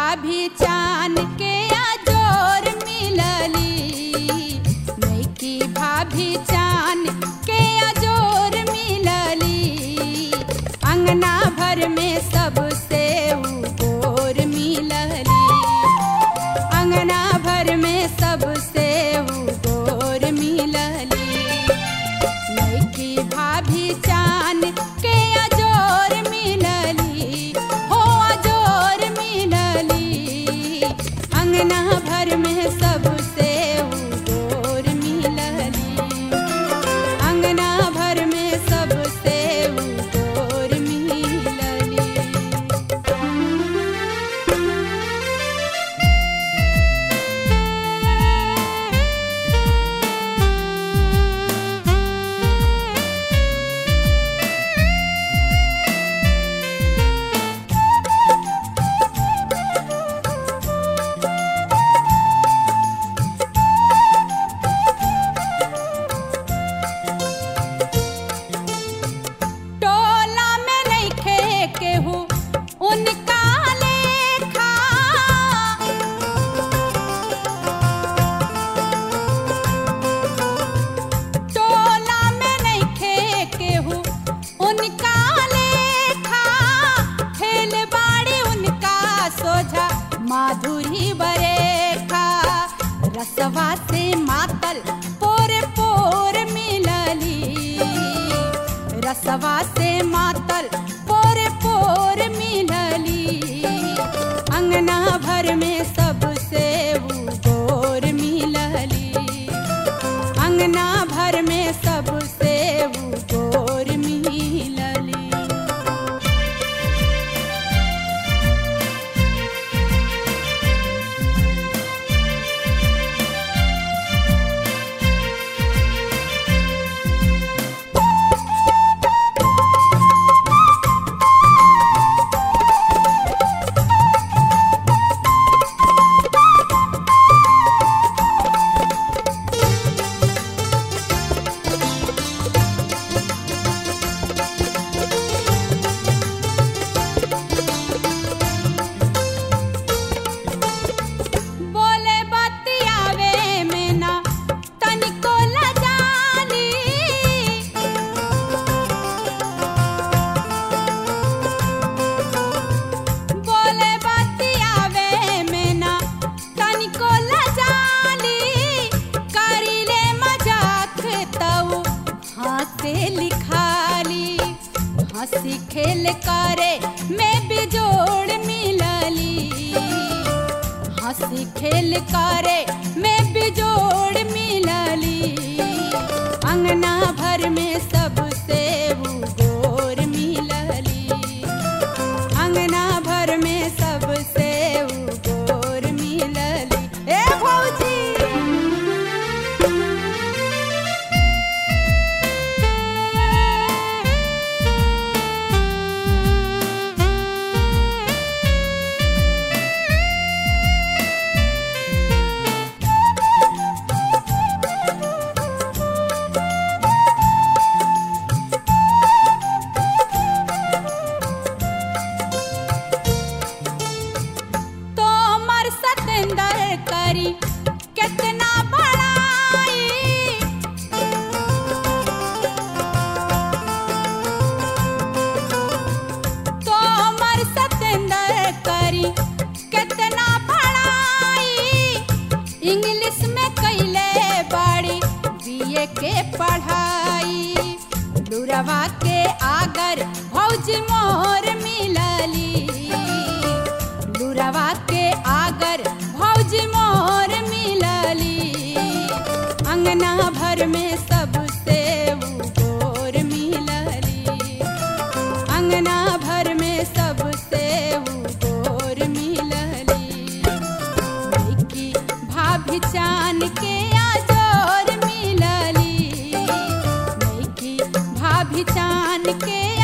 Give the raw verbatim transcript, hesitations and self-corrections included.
भाभी चान के अजोर मिलली, नैकी भाभी चान के अजोर मिलली। अंगना भर में सबसे गोर मिलली, अंगना भर में सबसे गोर मिलली। नैकी भाभी चान के अजोर मिलली, हो अजोर मिलली। अंगना भर में सबसे गोर मिलली, अंगना भर में सबसे गोर मिलली। टोला में नइखे केहू उनका लेखा, टोला में नइखे केहू उनका लेखा। खेल बाड़ी उनका सोझा माधुरी बरेखा, रसवा से मातल पोर पोर मिलली, रसवा से मातल पोर पोर मिलली। अंगना भर में सबसे गोर मिलली, अंगना भर में सबसे गोर मिलली। बोले बतियावे में ना तनिको लजाली, बोले बतियावे में ना तनिको लजाली। करीले मजाक तऊ हंसे लिखाली, हंसी खेल करे में बिजोड़ मिलली, हंसी खेल करे में बिजोड़ मिलली। अंगना भर में सबसे गोर मिलली, अंगना भर में सबसे गोर मिलली। ए भौजी तोमर सतेंदर करी कितना बड़ाई, तोमर सतेंदर करी कितना बड़ाई। इंग्लिश में कैले बाड़ी बीए के पढ़ाई, लुरवा के आगर भौज मोर मिलली, लुरवा के आगर भौज मोर मिलली। अंगना भर में सबसे गोर मिलली, अंगना भर में सबसे गोर मिलली। नैकी भाभी चान के अजोर मिलली, नैकी भाभी चान के